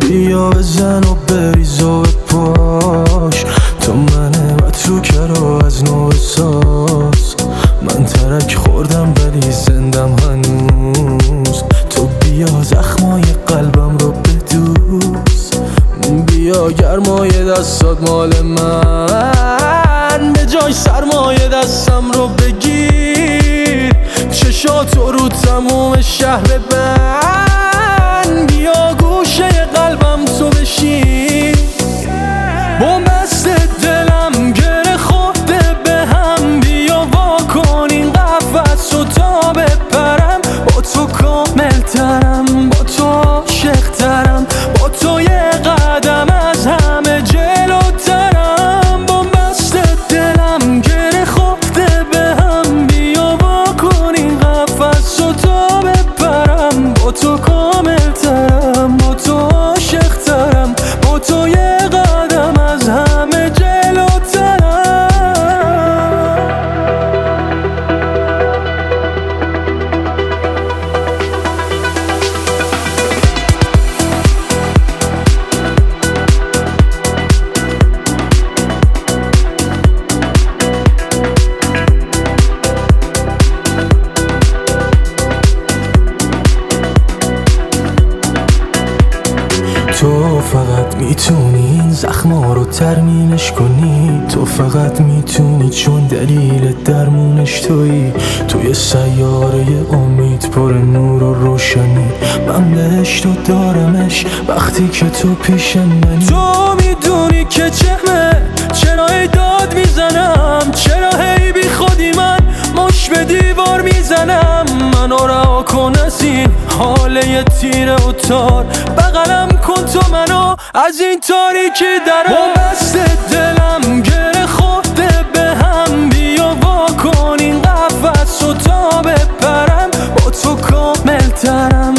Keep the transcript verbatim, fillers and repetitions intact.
بیا بزن و بریز و بپاش، تو منه و تو کرو از نو بساز. من ترک خوردم ولی زندم هنوز، تو بیا زخمای قلبم رو بدوز. بیا گرمای دستات مال من، به جای سرمایه دستم رو بگیر. چشاتو رو تموم شهر بند، بیا گوشه قلبم تو بشین. بومبست دلم گره خورده به هم، بیا وا کن این قفس و تا بپرم. با تو کامل ترم، با تو عاشق ترم، با تو یه قدم از همه جلوترم. بومبست دلم گره خورده به هم، بیا وا کن این قفس و تا بپرم. با تو کامل ترم، با تو عاشق ترم، با تو یه قدم از همه جلوترم. تو فقط میتونی این زخما رو ترمیمش کنی، تو فقط میتونی چون دلیل درمونش تویی. توی سیاره امید پر نور و روشنی، من بهشت و دارمش وقتی که تو پیش منی. تو میدونی که چهمه چرا هی داد میزنم، چرا هی بی خودی من مش به دیوار میزنم. منو رها کن از این حاله تیره و تار، بغلم کن تو منو از این تاریکی درم. بومبست دلم گره خورده به هم، بیا وا کن این قفس و تا بپرم. با تو کامل ترم،